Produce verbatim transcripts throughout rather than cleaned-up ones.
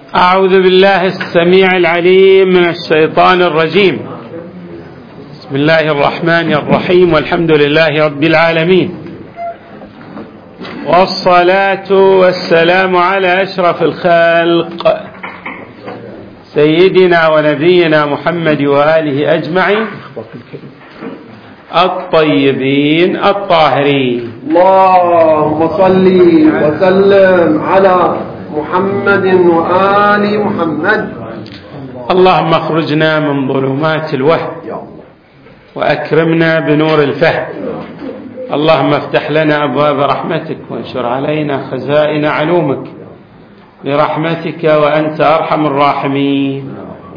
أعوذ بالله السميع العليم من الشيطان الرجيم. بسم الله الرحمن الرحيم، والحمد لله رب العالمين، والصلاة والسلام على أشرف الخلق سيدنا ونبينا محمد وآله أجمعين الطيبين الطاهرين. اللهم صل وسلم على محمد وآل محمد. اللهم اخرجنا من ظلمات الوهم وأكرمنا بنور الفهم. اللهم افتح لنا أبواب رحمتك وانشر علينا خزائن علومك برحمتك وأنت أرحم الراحمين.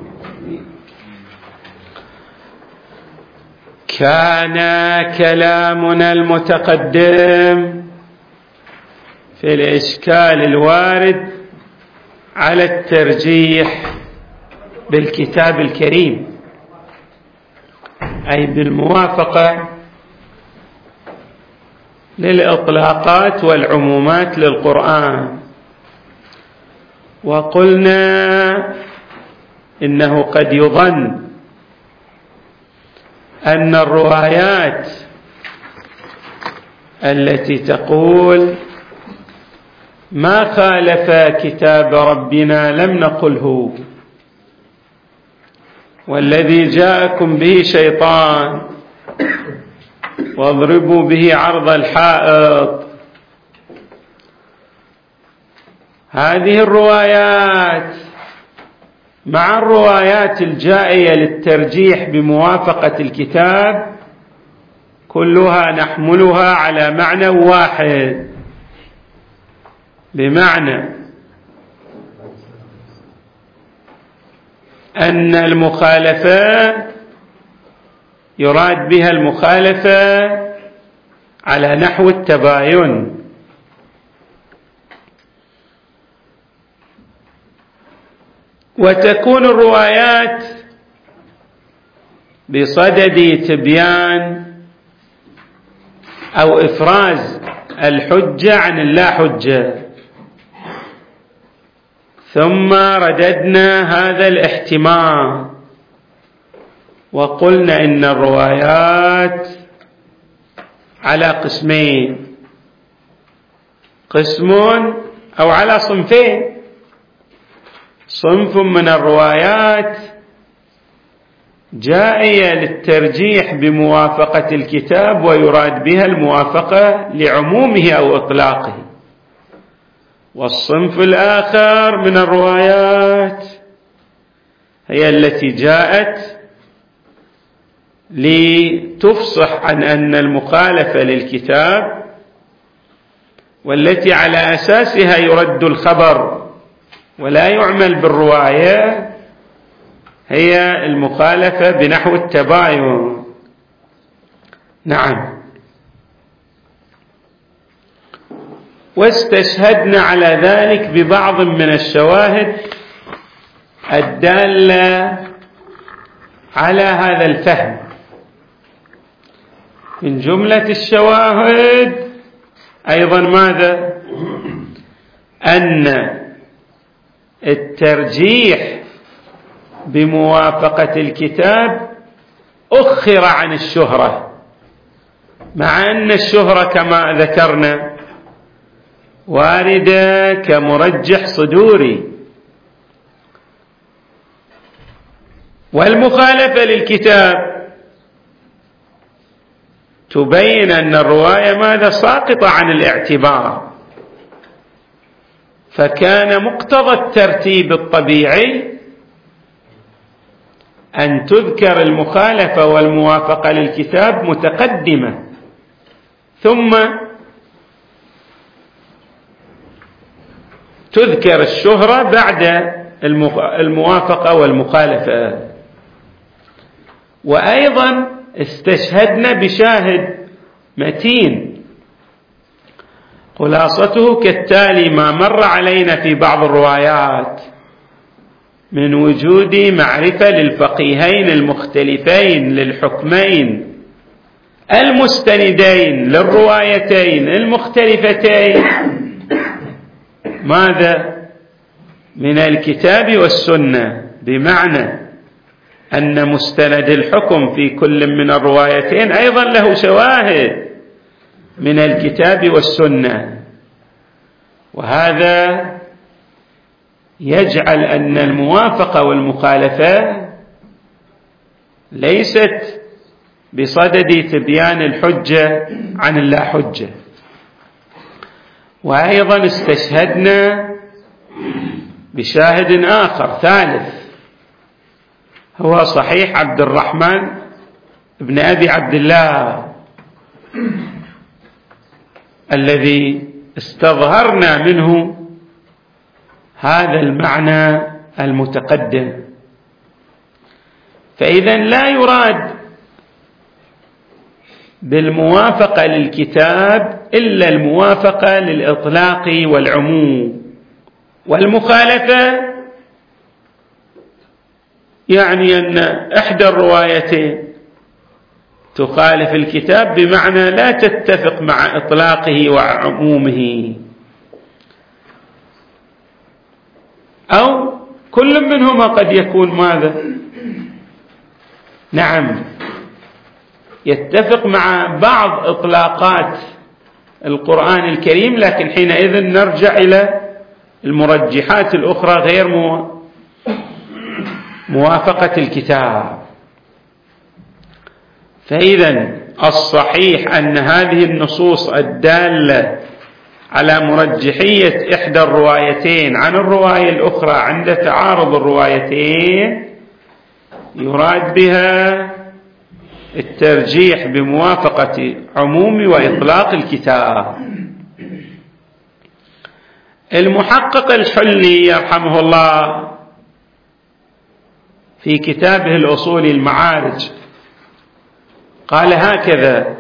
كان كلامنا المتقدم في الإشكال الوارد على الترجيح بالكتاب الكريم، أي بالموافقة للإطلاقات والعمومات للقرآن. وقلنا إنه قد يظن أن الروايات التي تقول ما خالف كتاب ربنا لم نقله، والذي جاءكم به شيطان واضربوا به عرض الحائط، هذه الروايات مع الروايات الجائية للترجيح بموافقة الكتاب كلها نحملها على معنى واحد، بمعنى أن المخالفة يراد بها المخالفة على نحو التباين، وتكون الروايات بصدد تبيان أو إفراز الحجة عن اللا حجة. ثم رددنا هذا الاحتمال وقلنا إن الروايات على قسمين، قسم أو على صنفين. صنف من الروايات جائية للترجيح بموافقة الكتاب ويراد بها الموافقة لعمومه أو إطلاقه، والصنف الآخر من الروايات هي التي جاءت لتفصح عن أن المخالفة للكتاب والتي على أساسها يرد الخبر ولا يعمل بالرواية هي المخالفة بنحو التباين. نعم، واستشهدنا على ذلك ببعض من الشواهد الدالة على هذا الفهم. من جملة الشواهد أيضا ماذا؟ أن الترجيح بموافقة الكتاب أخر عن الشهرة، مع أن الشهرة كما ذكرنا واردة كمرجح صدوري، والمخالفة للكتاب تبين أن الرواية ماذا؟ ساقطة عن الاعتبار. فكان مقتضى الترتيب الطبيعي أن تذكر المخالفة والموافقة للكتاب متقدمة، ثم تذكر الشهرة بعد الموافقة والمخالفة. وأيضا استشهدنا بشاهد متين خلاصته كالتالي: ما مر علينا في بعض الروايات من وجود معرفة للفقيهين المختلفين للحكمين المستندين للروايتين المختلفتين، ماذا؟ من الكتاب والسنة، بمعنى أن مستند الحكم في كل من الروايتين أيضا له شواهد من الكتاب والسنة، وهذا يجعل أن الموافقة والمخالفة ليست بصدد تبيان الحجة عن اللا حجة. وأيضا استشهدنا بشاهد آخر ثالث، هو صحيح عبد الرحمن بن أبي عبد الله الذي استظهرنا منه هذا المعنى المتقدم. فإذا لا يراد بالموافقة للكتاب إلا الموافقة للإطلاق والعموم، والمخالفة يعني أن إحدى الروايتين تخالف الكتاب بمعنى لا تتفق مع إطلاقه وعمومه، أو كل منهما قد يكون ماذا؟ نعم، يتفق مع بعض إطلاقات القرآن الكريم، لكن حينئذ نرجع إلى المرجحات الأخرى غير موافقة الكتاب. فإذا الصحيح أن هذه النصوص الدالة على مرجحية إحدى الروايتين عن الرواية الأخرى عند تعارض الروايتين يراد بها الترجيح بموافقة عموم وإطلاق الكتاب. المحقق الحلي يرحمه الله في كتابه الأصول المعارج قال هكذا: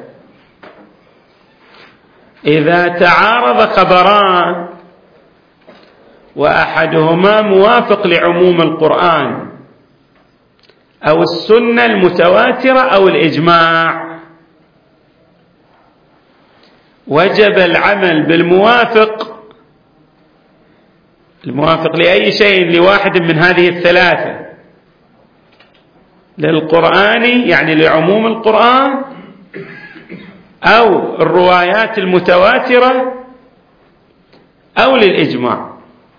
إذا تعارض خبران وأحدهما موافق لعموم القرآن أو السنة المتواترة أو الإجماع، وجب العمل بالموافق، الموافق لأي شيء لواحد من هذه الثلاثة، للقرآن يعني لعموم القرآن، أو الروايات المتواترة، أو للإجماع.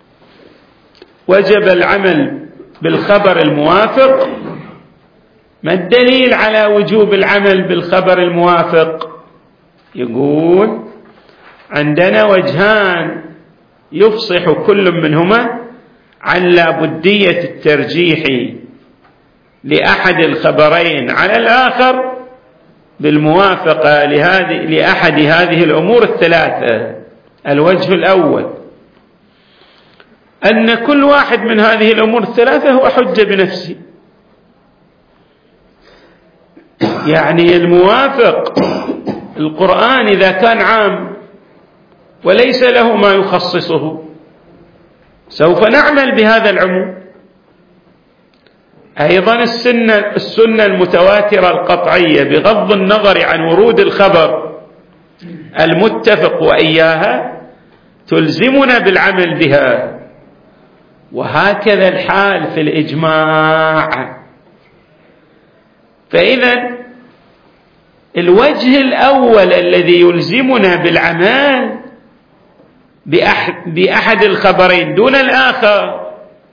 وجب العمل بالخبر الموافق. ما الدليل على وجوب العمل بالخبر الموافق؟ يقول عندنا وجهان يفصح كل منهما عن لابدية الترجيح لأحد الخبرين على الآخر بالموافقة لهذه لأحد هذه الأمور الثلاثة. الوجه الأول أن كل واحد من هذه الأمور الثلاثة هو حجة بنفسه، يعني الموافق القرآن إذا كان عام وليس له ما يخصصه سوف نعمل بهذا العموم. أيضا السنة, السنة المتواترة القطعية بغض النظر عن ورود الخبر المتفق وإياها تلزمنا بالعمل بها، وهكذا الحال في الإجماع. فإذا الوجه الأول الذي يلزمنا بالعمل بأحد الخبرين دون الآخر،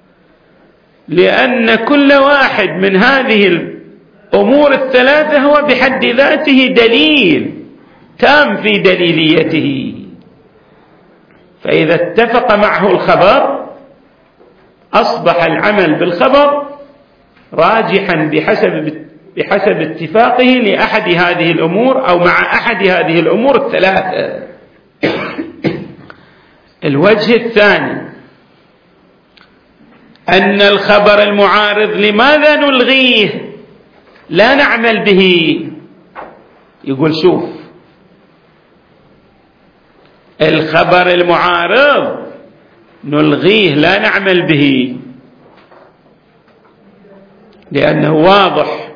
لأن كل واحد من هذه الأمور الثلاثة هو بحد ذاته دليل تام في دليليته، فإذا اتفق معه الخبر أصبح العمل بالخبر راجحا بحسب بحسب اتفاقه لأحد هذه الأمور أو مع أحد هذه الأمور الثلاثة. الوجه الثاني أن الخبر المعارض لماذا نلغيه لا نعمل به؟ يقول شوف، الخبر المعارض نلغيه لا نعمل به لأنه واضح،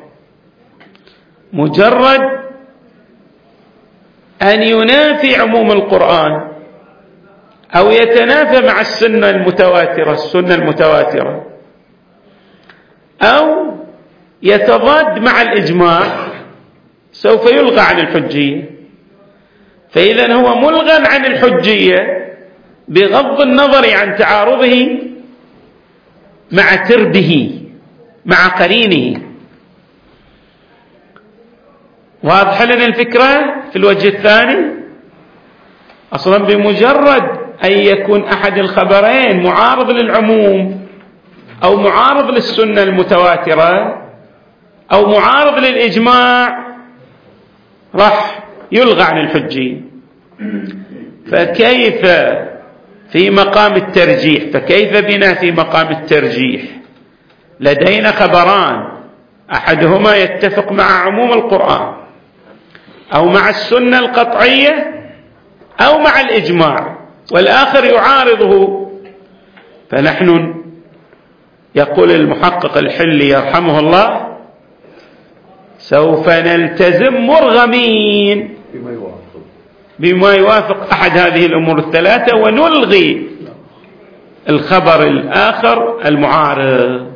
مجرد أن ينافي عموم القرآن أو يتنافى مع السنة المتواترة السنة المتواترة أو يتضاد مع الإجماع سوف يلغى عن الحجية. فإذا هو ملغى عن الحجية بغض النظر عن تعارضه مع تربه مع قرينه. واضح لنا الفكرة؟ في الوجه الثاني أصلا بمجرد أن يكون أحد الخبرين معارض للعموم أو معارض للسنة المتواترة أو معارض للإجماع راح يلغى عن الحجية. فكيف في مقام الترجيح فكيف بنا في مقام الترجيح؟ لدينا خبران أحدهما يتفق مع عموم القرآن أو مع السنة القطعية أو مع الإجماع والآخر يعارضه. فنحن يقول المحقق الحلي يرحمه الله سوف نلتزم مرغمين بما يوافق أحد هذه الأمور الثلاثة ونلغي الخبر الآخر المعارض.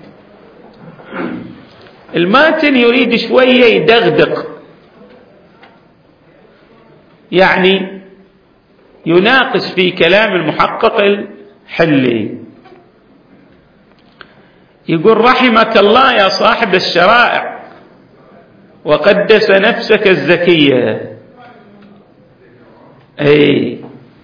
الماتن يريد شوية يدغدق يعني يناقش في كلام المحقق الحلي. يقول رحمك الله يا صاحب الشرائع وقدس نفسك الزكية. أي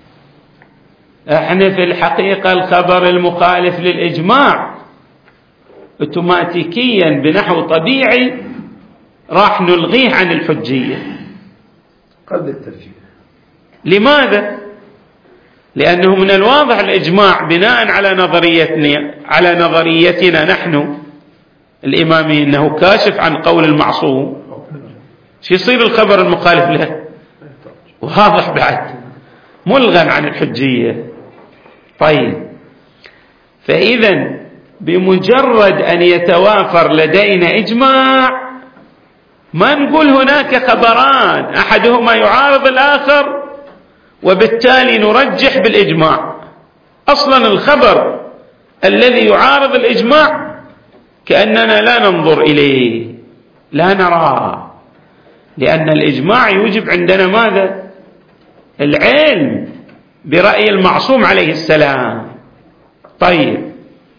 احنا في الحقيقة الخبر المخالف للإجماع اوتوماتيكيا بنحو طبيعي راح نلغيه عن الحجية قبل الترجيح. لماذا؟ لأنه من الواضح الإجماع بناء على نظريتنا على نظريتنا نحن الإمامي أنه كاشف عن قول المعصوم. شو يصير الخبر المخالف له؟ واضح بعد ملغى عن الحجية. طيب فإذا بمجرد أن يتوافر لدينا إجماع ما نقول هناك خبران أحدهما يعارض الآخر وبالتالي نرجح بالإجماع. أصلا الخبر الذي يعارض الإجماع كأننا لا ننظر إليه لا نراه لأن الإجماع يوجب عندنا ماذا؟ العلم برأي المعصوم عليه السلام. طيب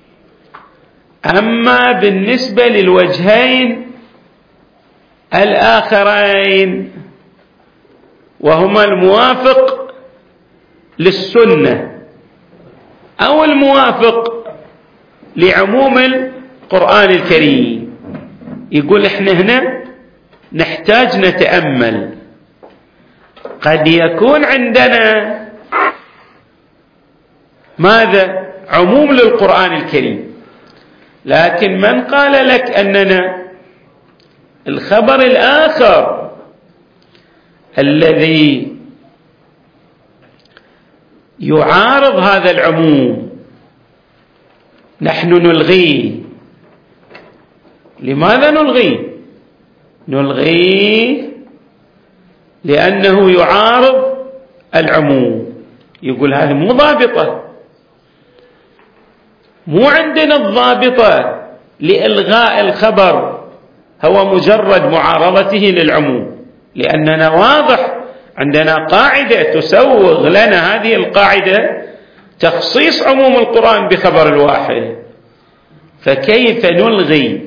أما بالنسبة للوجهين الآخرين وهما الموافق للسنة أو الموافق لعموم القرآن الكريم يقول إحنا هنا نحتاج نتأمل. قد يكون عندنا ماذا؟ عموم للقرآن الكريم لكن من قال لك أننا الخبر الآخر الذي يعارض هذا العموم نحن نلغيه؟ لماذا نلغيه؟ نلغيه لأنه يعارض العموم. يقول هذه مو ضابطة مو عندنا الضابطة لإلغاء الخبر هو مجرد معارضته للعموم لأننا واضح عندنا قاعدة تسوغ لنا هذه القاعدة تخصيص عموم القرآن بخبر الواحد. فكيف نلغي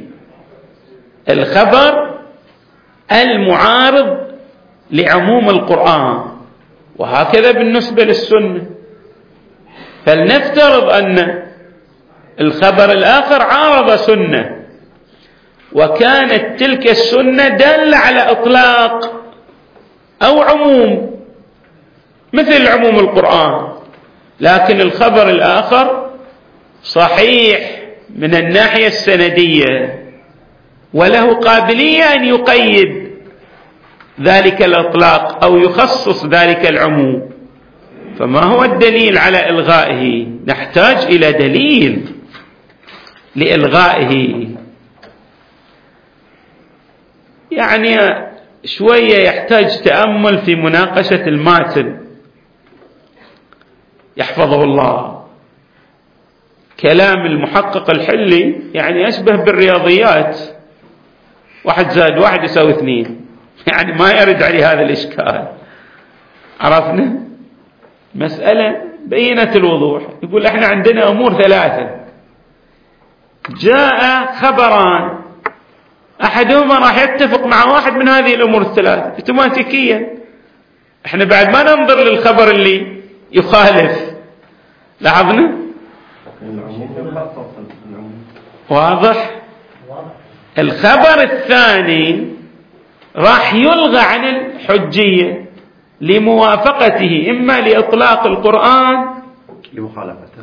الخبر المعارض لعموم القرآن؟ وهكذا بالنسبة للسنة. فلنفترض أن الخبر الآخر عارض سنة وكانت تلك السنة دالة على إطلاق أو عموم مثل عموم القرآن لكن الخبر الآخر صحيح من الناحية السندية وله قابلية أن يقيد ذلك الإطلاق أو يخصص ذلك العموم. فما هو الدليل على إلغائه؟ نحتاج إلى دليل لإلغائه. يعني شوية يحتاج تأمل في مناقشة الماتن يحفظه الله. كلام المحقق الحلي يعني أشبه بالرياضيات، واحد زائد واحد يساوي اثنين، يعني ما يرد عليه هذا الإشكال. عرفنا مسألة بينة الوضوح. يقول احنا عندنا أمور ثلاثة، جاء خبران أحدهما راح يتفق مع واحد من هذه الأمور الثلاثة اوتوماتيكيا، احنا بعد ما ننظر للخبر اللي يخالف. لاحظنا واضح؟ الخبر الثاني راح يلغى عن الحجية لموافقته، إما لإطلاق القرآن لمخالفته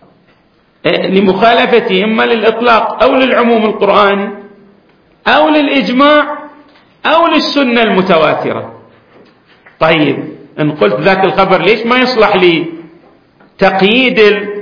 لمخالفته إما للإطلاق أو للعموم القرآني أو للإجماع أو للسنة المتواترة. طيب إن قلت ذاك الخبر ليش ما يصلح لي تقييد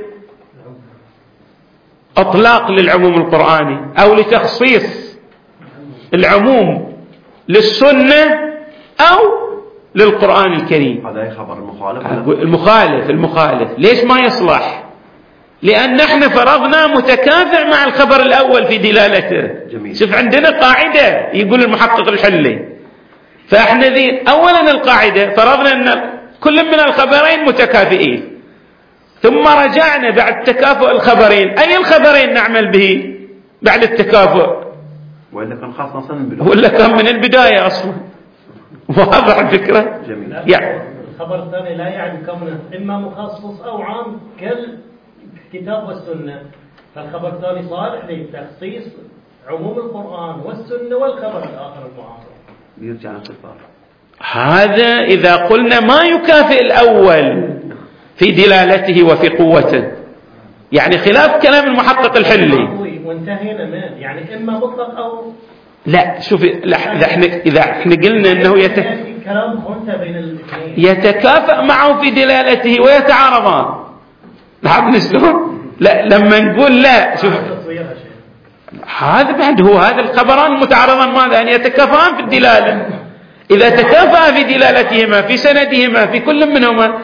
الإطلاق للعموم القرآني أو لتخصيص العموم للسنة أو للقرآن الكريم؟ هذا خبر المخالف. المخالف المخالف ليش ما يصلح؟ لأن احنا فرضنا متكافئ مع الخبر الأول في دلالته. جميل. شوف عندنا قاعدة يقول المحقق الحلي، فاحنا ذي أولا القاعدة فرضنا أن كل من الخبرين متكافئين، ثم رجعنا بعد تكافؤ الخبرين أي الخبرين نعمل به بعد التكافؤ؟ وإلا كان خاص أصلا من البداية، ولا كان من البداية أصلا. واضح الفكرة؟ جميل. يعني الخبر الثاني لا يعني كونه إما مخصص أو عام كالكتاب والسنة، فالخبر الثاني صالح لتخصيص عموم القرآن والسنة والخبر الآخر المعارض. يرجع للخطاب. هذا إذا قلنا ما يكافئ الأول في دلالته وفي قوته، يعني خلاف كلام المحقق الحلي. وانتهينا منه، يعني إما مطلق أو لا. شوف إذا احنا إذا احنا قلنا أنه يت... كلام خلطة بين الاثنين يتكافئ معه في دلالته ويتعارضان. لاحظنا شلون؟ لا لما نقول لا شوف هذا بعد هو هذا الخبران متعارضان ماذا؟ أن يتكافئان في الدلالة. إذا تكافأ في دلالتهما في سندهما في كل منهما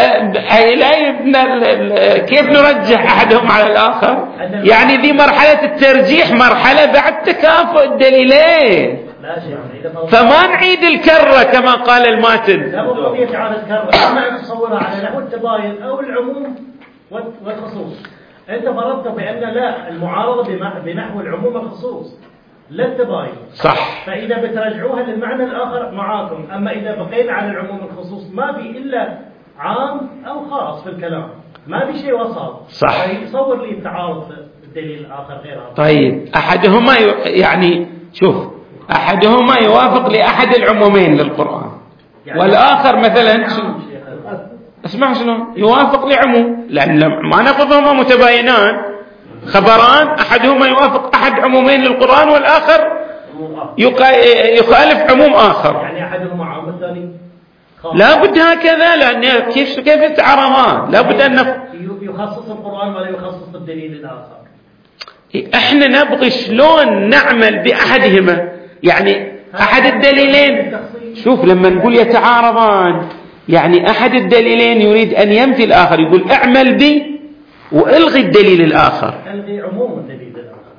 كيف نرجح أحدهم على الآخر؟ يعني ذي مرحلة الترجيح مرحلة بعد تكافؤ الدليلين، فما نعيد الكرة كما قال الماتن. لا قضية إعادة كرة، ما نتصورها على نحو التباين أو العموم والخصوص. أنت فرضت بأن لا المعارضة بنحو العموم والخصوص لا التباين، صح. فإذا بترجعوها للمعنى الآخر معاكم، أما إذا بقينا على العموم والخصوص ما في إلا عام أو خاص في الكلام، ما في شيء وسط. صح. فيصور لي التعارض الدليل الآخر غير هذا. طيب أحدهما يعني شوف أحدهما يوافق لأحد العمومين للقرآن، يعني والآخر مثلا اسمع شنو يوافق لعموم، لأن ما ناخذهما متباينان خبران أحدهما يوافق أحد عمومين للقرآن والآخر يخالف عموم آخر، يعني أحدهما عام الثاني لا بد هكذا، لأن كيف كيف يتعارضان؟ لا بد أن يخصص القرآن ولا يخصص الدليل الآخر. احنا نبغي شلون نعمل بأحدهما، يعني أحد الدليلين. شوف لما نقول يتعارضان يعني أحد الدليلين يريد أن ينفي الآخر، يقول اعمل بي وإلغي الدليل الآخر، إلغي عموم الدليل الآخر.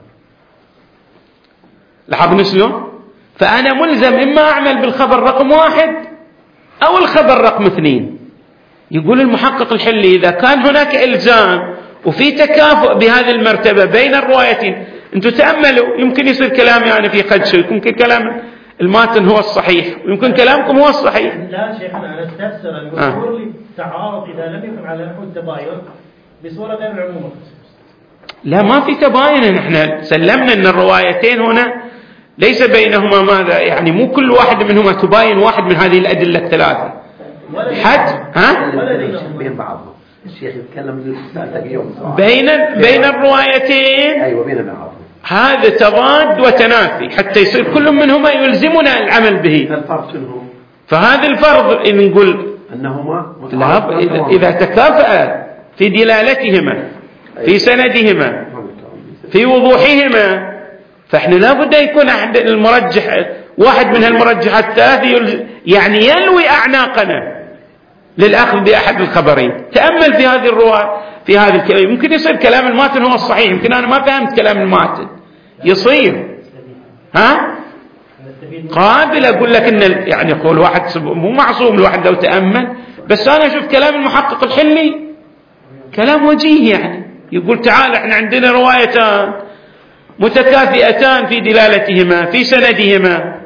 لاحظنا شلون؟ فأنا ملزم إما أعمل بالخبر رقم واحد أو الخبر رقم اثنين. يقول المحقق الحلي إذا كان هناك إلزام وفي تكافؤ بهذه المرتبة بين الروايتين، أنتم تأملوا يمكن يصير كلامي أنا في خدشه، يمكن كلام الماتن هو الصحيح ويمكن كلامكم هو الصحيح. لا شيخنا أنا استفسر المشهور للتعارض إذا لم يكن على نحو التباين بصورة غير العموم. لا ما في تباين، نحن سلمنا أن الروايتين هنا ليس بينهما ماذا، يعني مو كل واحد منهما تباين واحد من هذه الأدلة الثلاثة حتى ها بين بعضهم. الشيخ يتكلم بين بين الروايتين. أيوة بين بعضهم، هذا تضاد وتنافي حتى يصير كل منهما يلزمنا العمل به. الفرق شنو؟ فهذا الفرض إن نقول أنهما لا إذا تكافأ في دلالتهما في سندهما في وضوحهما، فإحنا لا بد يكون أحد المرجح واحد من هالمرجحات الثلاث يعني يلوي أعناقنا للأخذ بأحد الخبرين. تأمل في هذه الرواية، في هذه الكلام. ممكن يصير كلام الماتن هو الصحيح، يمكن أنا ما فهمت كلام الماتن، يصير ها قابل أقول لك إن يعني يقول واحد مو معصوم، الواحد لو تأمل، بس أنا أشوف كلام المحقق الحلي كلام وجيه، يعني يقول تعال احنا عندنا روايتان متكافئتان في دلالتهما في سندهما،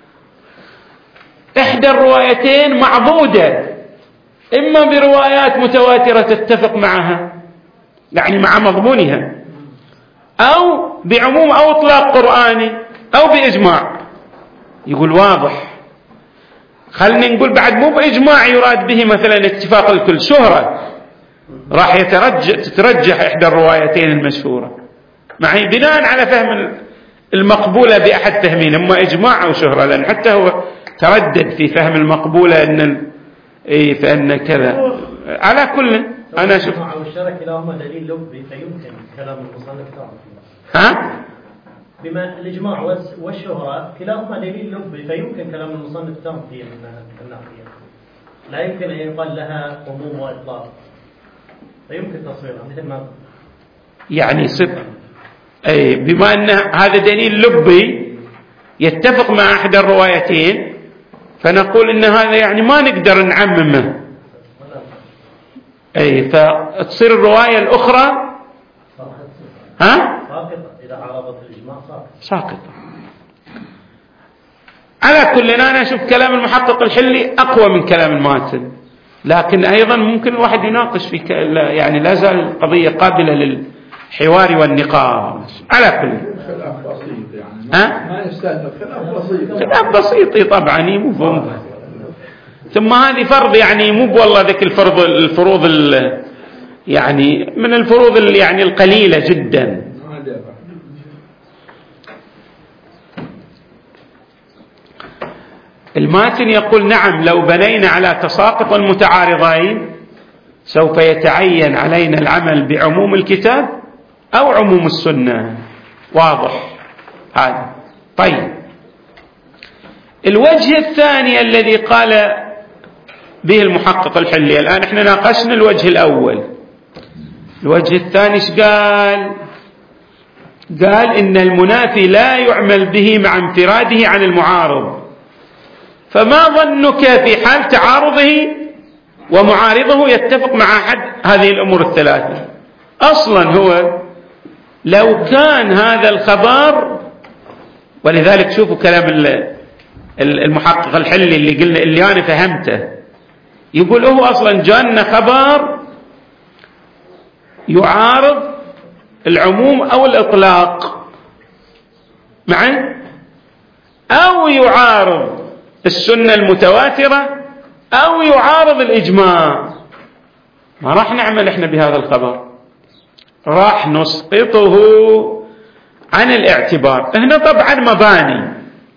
إحدى الروايتين معضودة إما بروايات متواترة تتفق معها يعني مع مضمونها، أو بعموم أو إطلاق قرآني أو بإجماع. يقول واضح، خلني نقول بعد مو بإجماع يراد به مثلا اتفاق الكل، شهرة راح يترجح تترجح إحدى الروايتين المشهورة معي بناء على فهم المقبولة بأحد فهمين، إما إجماع أو شهرة، لأن حتى هو تردد في فهم المقبولة أن ال... إيه فأن كذا. على كل أنا أشوف الإجماع والشرع كلاهما دليل لبي، فيمكن كلام المصنف تعرف ها بما الإجماع والشهرة كلاهما دليل لبي، فيمكن كلام المصنف تعرف فيه من الناحية، لا يمكن أن يقال لها عموم وإطلاق، فيمكن تصويرها مثل ما يعني صدق. أي بما أن هذا دليل لبي يتفق مع أحد الروايتين، فنقول إن هذا يعني ما نقدر نعممه. أي فتصير الرواية الأخرى ها ساقطة إذا عارضت الإجماع ساقطة. على كل أنا أشوف كلام المحقق الحلي أقوى من كلام الماتن، لكن أيضا ممكن الواحد يناقش في ك... يعني لا زال القضية قابلة للحوار والنقاش. على كل خلاف بسيط يعني ها؟ ما يستاهل خلاف بسيط خلاف بسيط طبعا مو مو ثم هذه فرض يعني مو والله ذاك الفرض الفروض يعني من الفروض يعني القليلة جدا. الماتن يقول نعم لو بنينا على تساقط المتعارضين سوف يتعين علينا العمل بعموم الكتاب أو عموم السنة. واضح هذا. طيب الوجه الثاني الذي قال به المحقق الحلي، الآن احنا ناقشنا الوجه الأول، الوجه الثاني ايش قال؟ قال إن المنافي لا يعمل به مع انفراده عن المعارض، فما ظنك في حال تعارضه ومعارضه يتفق مع أحد هذه الأمور الثلاثة؟ أصلا هو لو كان هذا الخبر، ولذلك شوفوا كلام المحقق الحلي اللي قلنا اللي أنا فهمته، يقول هو أصلا جاءنا خبر يعارض العموم أو الإطلاق معي، أو يعارض السنة المتواترة، أو يعارض الإجماع، ما راح نعمل إحنا بهذا الخبر، راح نسقطه عن الاعتبار. هنا طبعا مباني،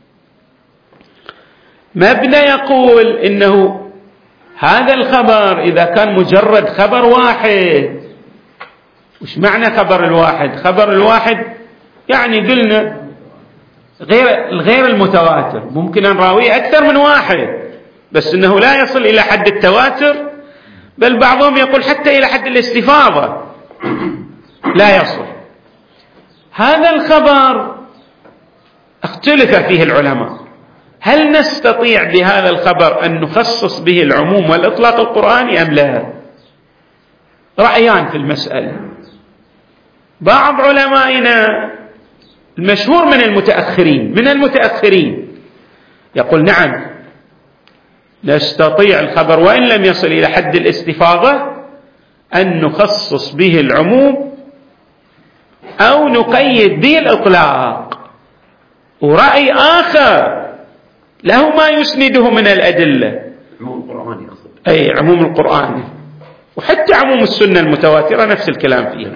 مبنى يقول إنه هذا الخبر إذا كان مجرد خبر واحد، وش معنى خبر الواحد؟ خبر الواحد يعني قلنا غير الغير المتواتر، ممكن أن راويه أكثر من واحد بس إنه لا يصل إلى حد التواتر، بل بعضهم يقول حتى إلى حد الاستفاضة لا يصل. هذا الخبر اختلف فيه العلماء، هل نستطيع بهذا الخبر أن نخصص به العموم والإطلاق القرآني أم لا؟ رأيان في المسألة. بعض علمائنا المشهور من المتأخرين من المتأخرين يقول نعم نستطيع الخبر وإن لم يصل إلى حد الاستفاضة أن نخصص به العموم أو نقيد به الإطلاق. ورأي آخر له ما يسنده من الأدلة، عموم القرآن يقصد، أي عموم القرآن، وحتى عموم السنة المتواترة نفس الكلام فيها.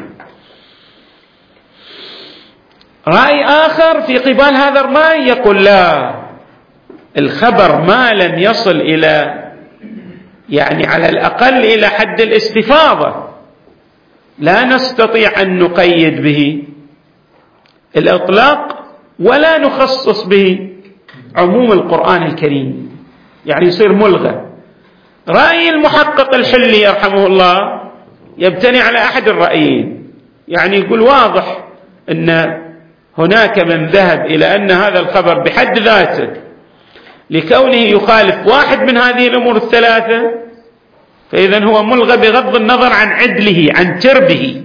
رأي آخر في قبال هذا الرأي يقول لا، الخبر ما لم يصل إلى يعني على الأقل إلى حد الاستفاضة لا نستطيع أن نقيد به الإطلاق ولا نخصص به عموم القرآن الكريم، يعني يصير ملغى. رأي المحقق الحلي يرحمه الله يبتني على أحد الرأيين، يعني يقول واضح أن هناك من ذهب إلى أن هذا الخبر بحد ذاته لكونه يخالف واحد من هذه الأمور الثلاثة فإذن هو ملغى بغض النظر عن عدله عن تربه.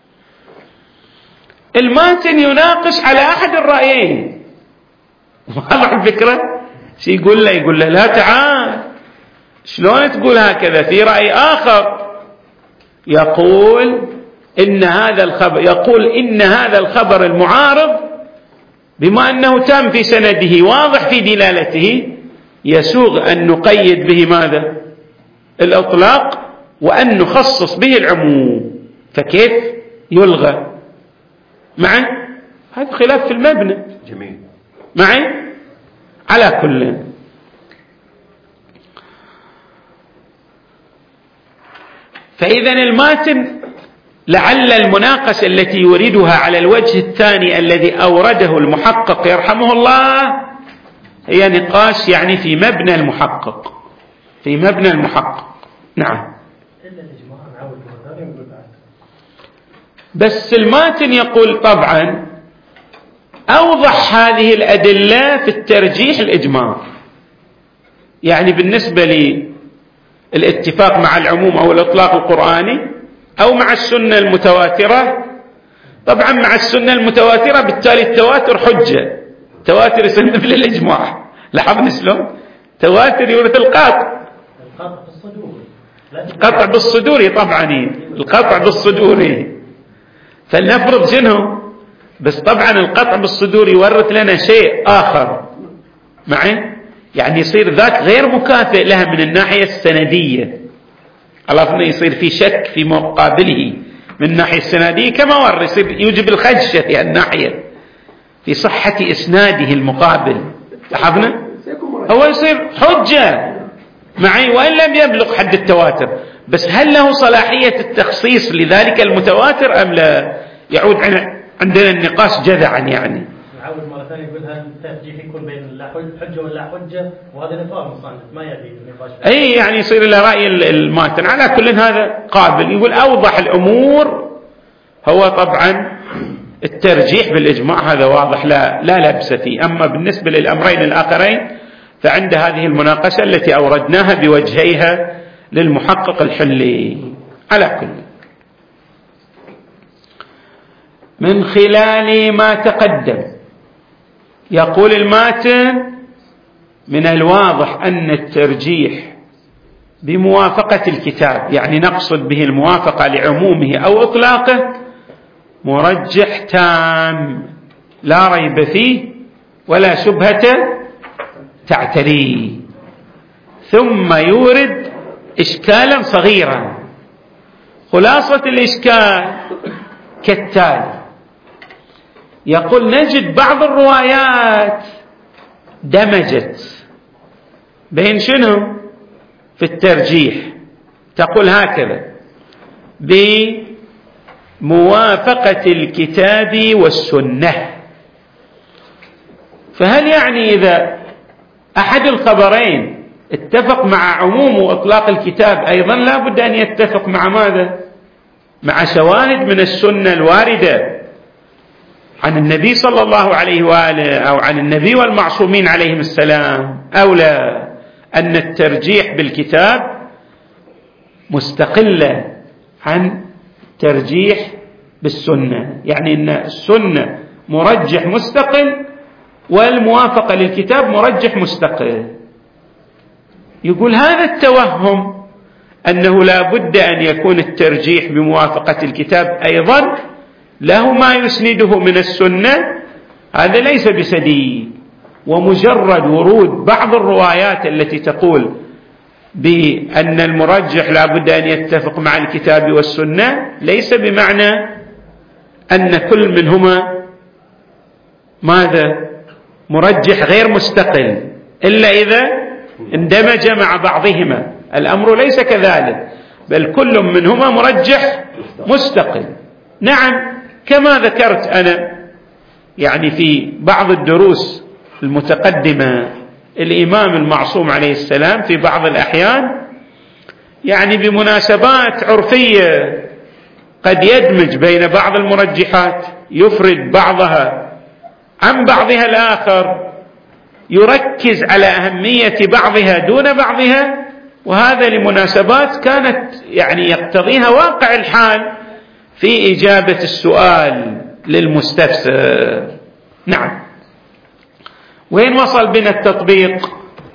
الماتن يناقش على أحد الرأيين، واضح الفكرة؟ شي يقول له يقول له لا تعال، شلون تقول هكذا؟ في رأي آخر يقول إن هذا الخبر يقول إن هذا الخبر المعارض بما أنه تام في سنده واضح في دلالته يسوغ أن نقيد به ماذا؟ الإطلاق، وأن نخصص به العموم، فكيف يلغى؟ معي؟ هذا خلاف في المبنى. جميل. معي؟ على كل، فإذا الماتن لعل المناقشة التي يريدها على الوجه الثاني الذي أورده المحقق يرحمه الله هي نقاش يعني في مبنى المحقق، في مبنى المحقق. نعم. بس الماتن يقول طبعا أوضح هذه الأدلة في الترجيح الإجماع، يعني بالنسبة للاتفاق مع العموم أو الإطلاق القرآني أو مع السنة المتواترة. طبعا مع السنة المتواترة بالتالي التواتر حجة، تواتر يصير مثل الإجماع. لاحظنا شلون؟ تواتر يورث القاطع، القطع بالصدور، القطع بالصدور طبعا، القطع بالصدور. فلنفرض شنو؟ بس طبعا القطع بالصدور يورث لنا شيء آخر، معي؟ يعني يصير ذاك غير مكافئ لها من الناحية السندية، عرفنا؟ يصير في شك في مقابله من الناحية السندية كما ور، يصير يوجب الخدشة في الناحية في صحة إسناده المقابل. لاحظنا؟ هو يصير حجة معي وإن لم يبلغ حد التواتر، بس هل له صلاحية التخصيص لذلك المتواتر أم لا؟ يعود عندنا النقاش جذعا. يعني نعود مرة ثانية يقول هل الترجيح يكون بين حجة ولا حجة، وهذا نفاق مصنف ما يبي النقاش. أي يعني يصير له رأي الماتن. على كل هذا قابل، يقول أوضح الأمور هو طبعا الترجيح بالإجماع، هذا واضح لا لا لبس فيه. أما بالنسبة للأمرين الآخرين فعند هذه المناقشة التي أوردناها بوجهيها للمحقق الحلي. على كل، من خلال ما تقدم يقول الماتن من الواضح أن الترجيح بموافقة الكتاب، يعني نقصد به الموافقة لعمومه أو إطلاقه، مرجح تام لا ريب فيه ولا شبهة تعتريه. ثم يورد إشكالا صغيرا، خلاصة الإشكال كالتالي: يقول نجد بعض الروايات دمجت بين شنو في الترجيح، تقول هكذا: بموافقة الكتاب والسنة. فهل يعني إذا أحد الخبرين اتفق مع عموم وإطلاق الكتاب أيضا لا بد أن يتفق مع ماذا؟ مع شواهد من السنة الواردة عن النبي صلى الله عليه وآله أو عن النبي والمعصومين عليهم السلام، أو لا؟ أن الترجيح بالكتاب مستقلة عن ترجيح بالسنة، يعني أن السنة مرجح مستقل والموافقة للكتاب مرجح مستقل. يقول هذا التوهم أنه لا بد أن يكون الترجيح بموافقة الكتاب أيضا له ما يسنده من السنة، هذا ليس بسديد. ومجرد ورود بعض الروايات التي تقول بأن المرجح لا بد أن يتفق مع الكتاب والسنة ليس بمعنى أن كل منهما ماذا؟ مرجح غير مستقل، إلا إذا اندمج مع بعضهما. الأمر ليس كذلك، بل كل منهما مرجح مستقل. نعم، كما ذكرت أنا يعني في بعض الدروس المتقدمة، الإمام المعصوم عليه السلام في بعض الأحيان يعني بمناسبات عرفية قد يدمج بين بعض المرجحات، يفرد بعضها عن بعضها الآخر، يركز على أهمية بعضها دون بعضها، وهذا لمناسبات كانت يعني يقتضيها واقع الحال في إجابة السؤال للمستفسر. نعم. وين وصل بنا التطبيق؟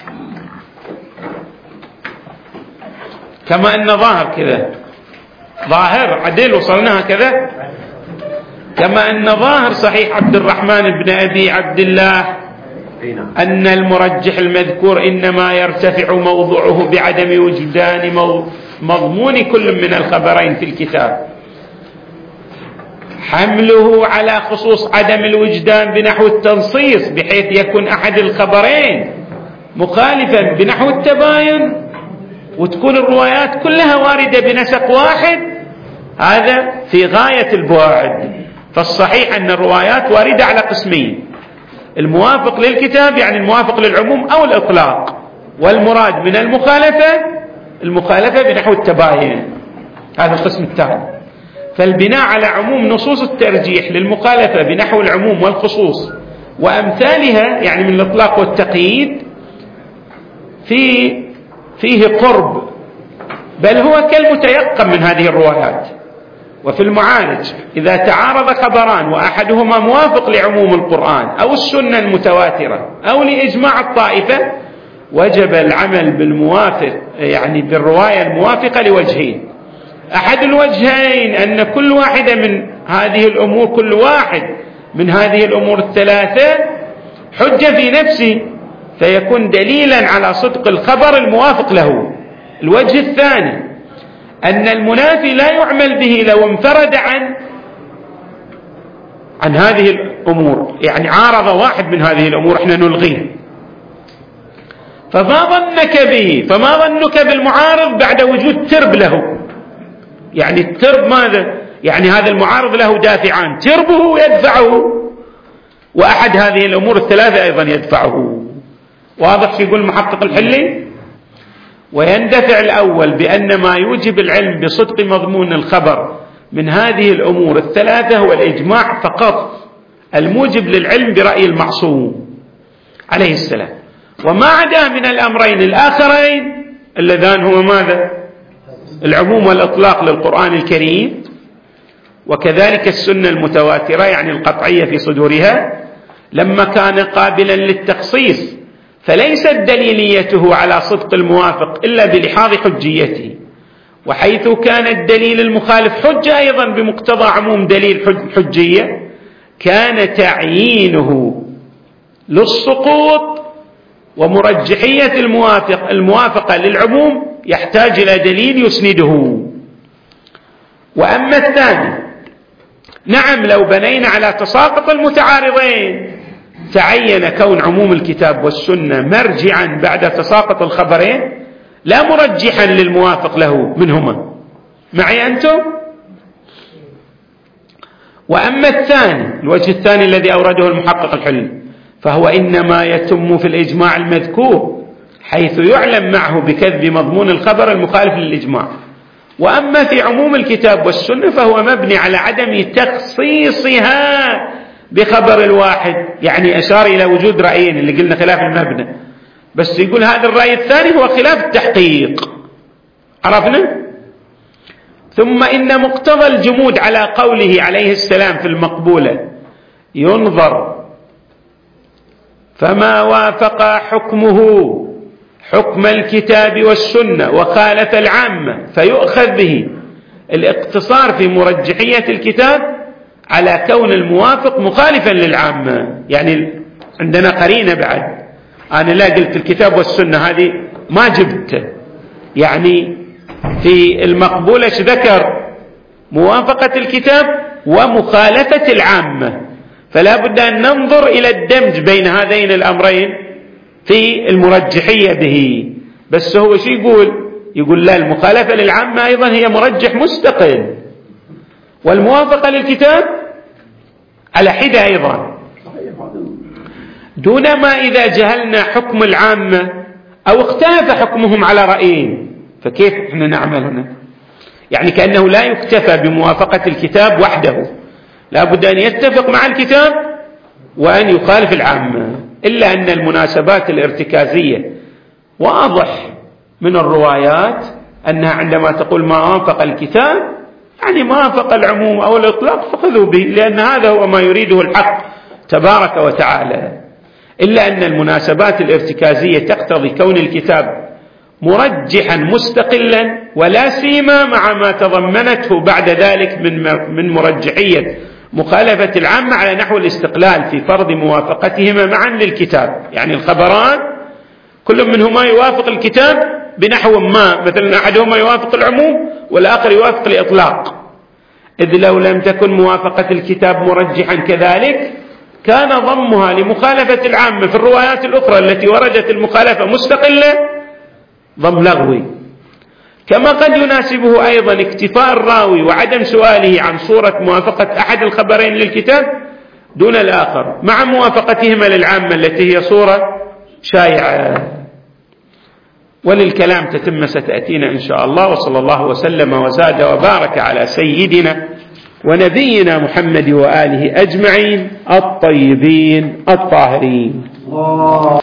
كما أن ظاهر كذا، ظاهر عدل وصلناها كذا، كما أن ظاهر صحيح عبد الرحمن بن أبي عبد الله أن المرجح المذكور إنما يرتفع موضوعه بعدم وجدان مضمون كل من الخبرين في الكتاب، حمله على خصوص عدم الوجدان بنحو التنصيص بحيث يكون أحد الخبرين مخالفا بنحو التباين وتكون الروايات كلها واردة بنسق واحد، هذا في غاية البعد. فالصحيح أن الروايات واردة على قسمين: الموافق للكتاب يعني الموافق للعموم أو الإطلاق، والمراد من المخالفة المخالفة بنحو التباين، هذا القسم الثاني. فالبناء على عموم نصوص الترجيح للمخالفة بنحو العموم والخصوص وأمثالها يعني من الإطلاق والتقييد في فيه قرب، بل هو كالمتيقن من هذه الروايات. وفي المعالج إذا تعارض خبران وأحدهما موافق لعموم القرآن أو السنة المتواترة أو لإجماع الطائفة، وجب العمل بالموافق يعني بالرواية الموافقة لوجهين: أحد الوجهين أن كل واحدة من هذه الأمور كل واحد من هذه الأمور الثلاثة حجة في نفسه فيكون دليلا على صدق الخبر الموافق له. الوجه الثاني أن المنافي لا يعمل به لو انفرد عن عن هذه الأمور، يعني عارض واحد من هذه الأمور احنا نلغيه. فما ظنك به، فما ظنك بالمعارض بعد وجود ترب له؟ يعني الترب ماذا؟ يعني هذا المعارض له دافعان، تربه يدفعه وأحد هذه الأمور الثلاثة أيضا يدفعه. واضح شو يقول المحقق الحلي؟ ويندفع الأول بأن ما يوجب العلم بصدق مضمون الخبر من هذه الأمور الثلاثة هو الإجماع فقط الموجب للعلم برأي المعصوم عليه السلام، وما عدا من الأمرين الآخرين اللذان هو ماذا؟ العموم والإطلاق للقرآن الكريم، وكذلك السنة المتواترة يعني القطعية في صدورها، لما كان قابلا للتخصيص فليست دليليته على صدق الموافق إلا بلحاظ حجيته، وحيث كان الدليل المخالف حجة أيضا بمقتضى عموم دليل حجية كان تعيينه للسقوط ومرجحية الموافق الموافقة للعموم يحتاج إلى دليل يسنده. وأما الثاني، نعم لو بنينا على تساقط المتعارضين تعين كون عموم الكتاب والسنة مرجعا بعد تساقط الخبرين لا مرجحا للموافق له منهما. معي أنتم؟ وأما الثاني، الوجه الثاني الذي أورده المحقق الحلي، فهو إنما يتم في الإجماع المذكور حيث يعلم معه بكذب مضمون الخبر المخالف للإجماع. وأما في عموم الكتاب والسنة فهو مبني على عدم تخصيصها بخبر الواحد، يعني أشار إلى وجود رأيين اللي قلنا خلاف المبنى، بس يقول هذا الرأي الثاني هو خلاف التحقيق. عرفنا؟ ثم إن مقتضى الجمود على قوله عليه السلام في المقبولة ينظر فما وافق حكمه حكم الكتاب والسنة وخالف العامة فيؤخذ به، الاقتصار في مرجحية الكتاب على كون الموافق مخالفا للعامة. يعني عندنا قرينة بعد، أنا لا قلت الكتاب والسنة هذه ما جبت، يعني في المقبولة ذكر موافقة الكتاب ومخالفة العامة، فلا بد أن ننظر إلى الدمج بين هذين الأمرين في المرجحية به. بس هو شو يقول؟ يقول لا، المخالفة للعامة أيضا هي مرجح مستقل، والموافقة للكتاب على حدة أيضا، دون ما إذا جهلنا حكم العامة أو اختلف حكمهم على رأيين فكيف احنا نعمل هنا؟ يعني كأنه لا يكتفى بموافقة الكتاب وحده، لا بد أن يتفق مع الكتاب وأن يخالف العامة. إلا أن المناسبات الارتكازية واضح من الروايات أنها عندما تقول ما وافق الكتاب يعني ما وافق العموم أو الإطلاق فخذوا به، لأن هذا هو ما يريده الحق تبارك وتعالى. إلا أن المناسبات الارتكازية تقتضي كون الكتاب مرجحا مستقلا، ولا سيما مع ما تضمنته بعد ذلك من من مرجحية مخالفة العامة على نحو الاستقلال في فرض موافقتهما معا للكتاب. يعني الخبران كل منهما يوافق الكتاب بنحو ما، مثلا أحدهما يوافق العموم والآخر يوافق الإطلاق، إذ لو لم تكن موافقة الكتاب مرجحا كذلك كان ضمها لمخالفة العامة في الروايات الأخرى التي وردت المخالفة مستقلة ضم لغوي. كما قد يناسبه أيضا اكتفاء الراوي وعدم سؤاله عن صورة موافقة أحد الخبرين للكتاب دون الآخر مع موافقتهما للعامة التي هي صورة شائعة. وللكلام تتم ستأتينا إن شاء الله. وصلى الله وسلم وزاد وبارك على سيدنا ونبينا محمد وآله أجمعين الطيبين الطاهرين.